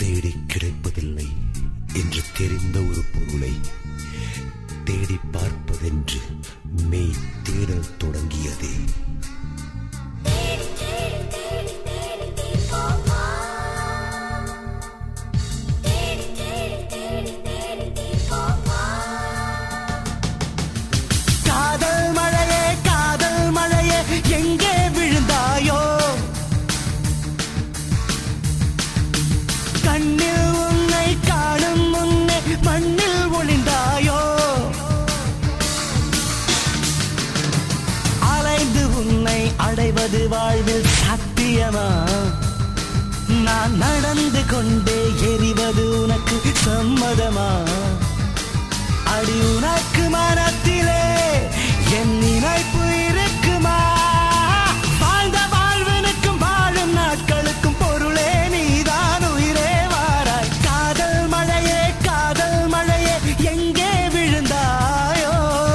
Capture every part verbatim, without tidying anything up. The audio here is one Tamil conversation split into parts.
தேடி கிடைப்பதில்லை என்று தெரிந்த ஒரு பொருளை தேடி பார்ப்பதென்று மெய் தேடல் தொடங்கியதே. காதல் மழையே காதல் மழையே எங்கே விழுந்தாயோ, கண்ணில் உன்னை காணும் முன்னே மண்ணில் ஒளிந்தாயோ, அலைந்து உன்னை அடைவது வாழ்வில் சத்தியமா, நான் நடந்து கொண்டே எரிவது உனக்கு சம்மதமா, அடி உனக்கு மனத்திலே என் நினைப்பு இருக்குமா, வாழ்ந்த வாழ்வனுக்கும் வாழும் நாட்களுக்கும் பொருளே நீதான் உயிரே வாராய். காதல் மழையே காதல் மழையே எங்கே விழுந்தாயோ,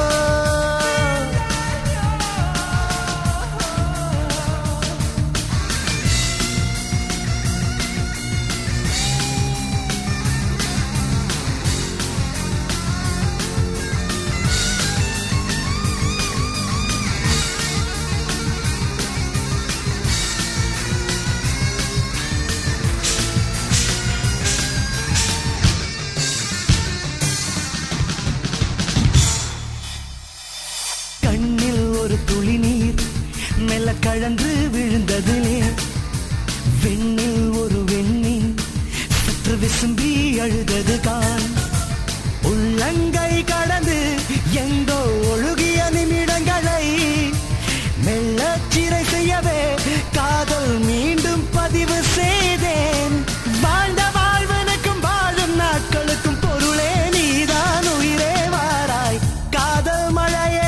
கண்ணில் ஒரு துளி நீர் மெல்ல கழன்று விழுந்ததிலே, வெண்ணில் ஒரு வெண்ணின் சற்று விசும்பி அழுதது கான், உள்ளங்கை கடந்து எங்கோ ஒழுகிய நிமிடங்களை மெல்ல சிறை செய்யவே காதல் மீண்டும் பதிவு செய்தேன். வாழ்ந்த வாழ்வனுக்கும் வாழும் நாட்களுக்கும் பொருளே நீதான் உயிரே வாராய். காதல் மழையே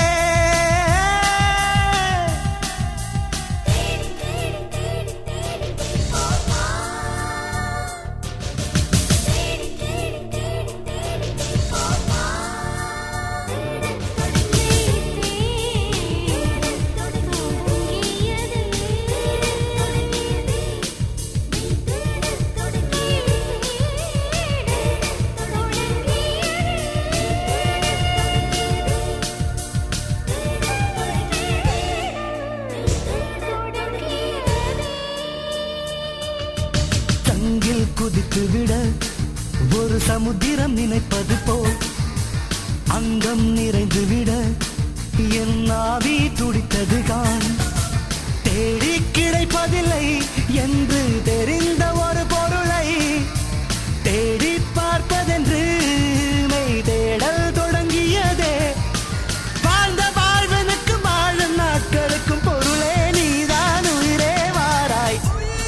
தங்கில் குதித்து விட ஒரு சமுத்திரம் நினைப்பது போல் அங்கம் நிறைந்து விட என் ஆவி துடித்தது கான், தேடி கிடைப்பதில்லை என்று தெரிந்த ஒரு பொருளை தேடி பார்ப்பதென்று மெய் தேடல் தொடங்கியதே. வாழ்ந்த வாழ்வனுக்கும் வாழும் நாட்களுக்கும் பொருளே நீதான் உயிரே வாராய்.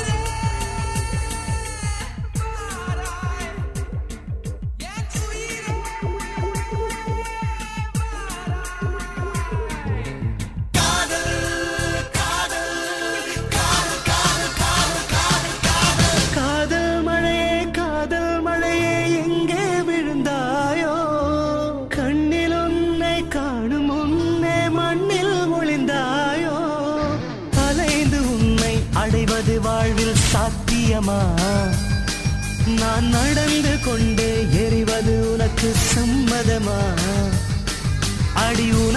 காதல் மழையே காதல் மழையே எங்கே விழுந்தாயோ, கண்ணில் உன்னை காணும் முன்னே மண்ணில் ஒளிந்தாயோ, அலைந்து உன்னை அடைவது வாழ்வில் சாத்தியமா, நான் நடந்து கொண்டே எரிவது உனக்கு சம்மதமா, அடி